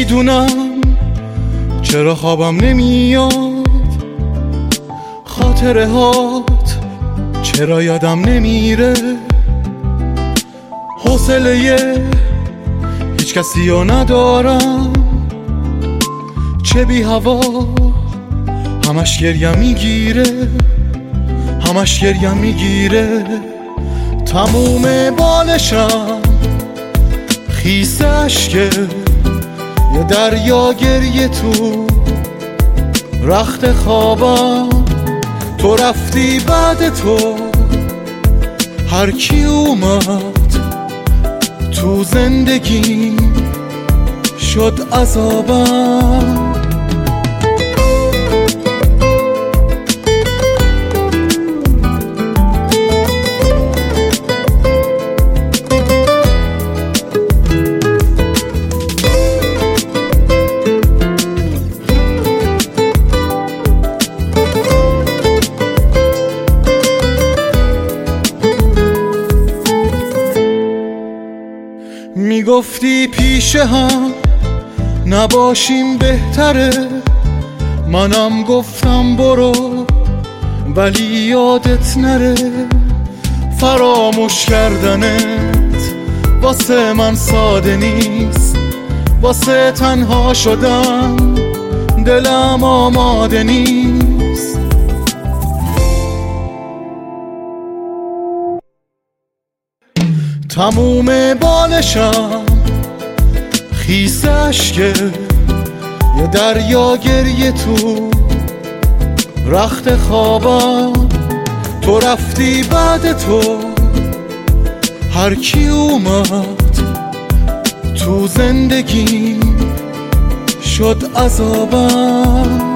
نمیدونم چرا خوابم نمیاد، خاطره هات چرا یادم نمیره، حوصله هیچ کسی رو ندارم، چه بی هوا همش گریم میگیره، همش گریم میگیره. تموم بالشم خیس اشکه، یه دریا گریه تو رخت خوابم. تو رفتی بعد تو هر کی اومد تو زندگی شد عذابم. میگفتی پیشه هم نباشیم بهتره، منم گفتم برو ولی یادت نره. فراموش کردنت واسه من ساده نیست، واسه تنها شدن دلم آماده نیست. تموم بالشم خیس اشکه، یه دریا گریه تو رخت خوابم. تو رفتی بعد تو هر کی اومد تو زندگی شد عذابم.